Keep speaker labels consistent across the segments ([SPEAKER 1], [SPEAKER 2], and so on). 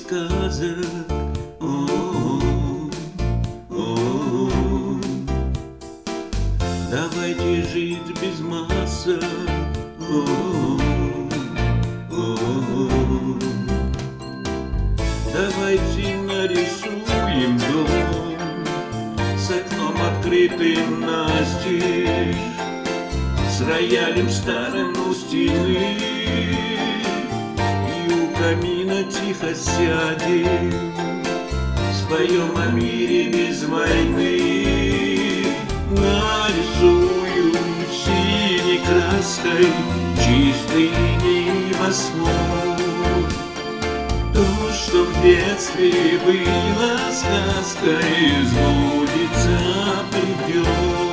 [SPEAKER 1] сказок. Давайте жить без масок. Давайте нарисуем дом с окном открытым настежь, с роялем старым у стены, и у камина тихо сядем, споем о мире без войны. Нарисую синей краской чистый небосвод. То, что в детстве было сказкой, сбудется, придет.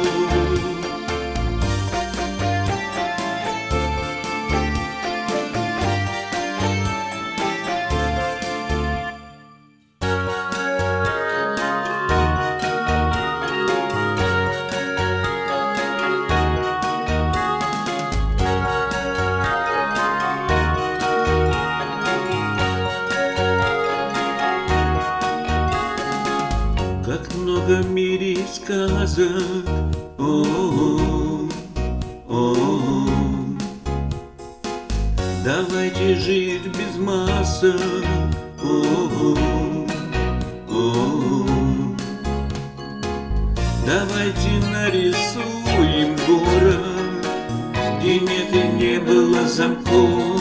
[SPEAKER 1] Как много в мире сказок. Давайте жить без масок. Давайте нарисуем город, где нет и не было замков,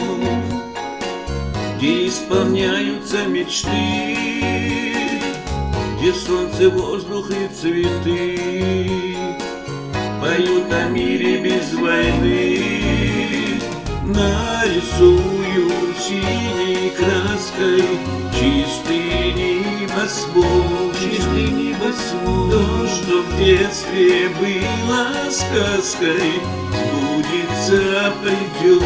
[SPEAKER 1] где исполняются мечты, где солнце, воздух и цветы поют о мире без войны. Нарисую синей краской чистый небосвод, чистый небосвод. То, что в детстве было сказкой, сбудется, придет.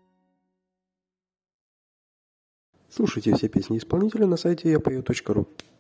[SPEAKER 2] Слушайте все песни исполнителя на сайте yapeo.ru.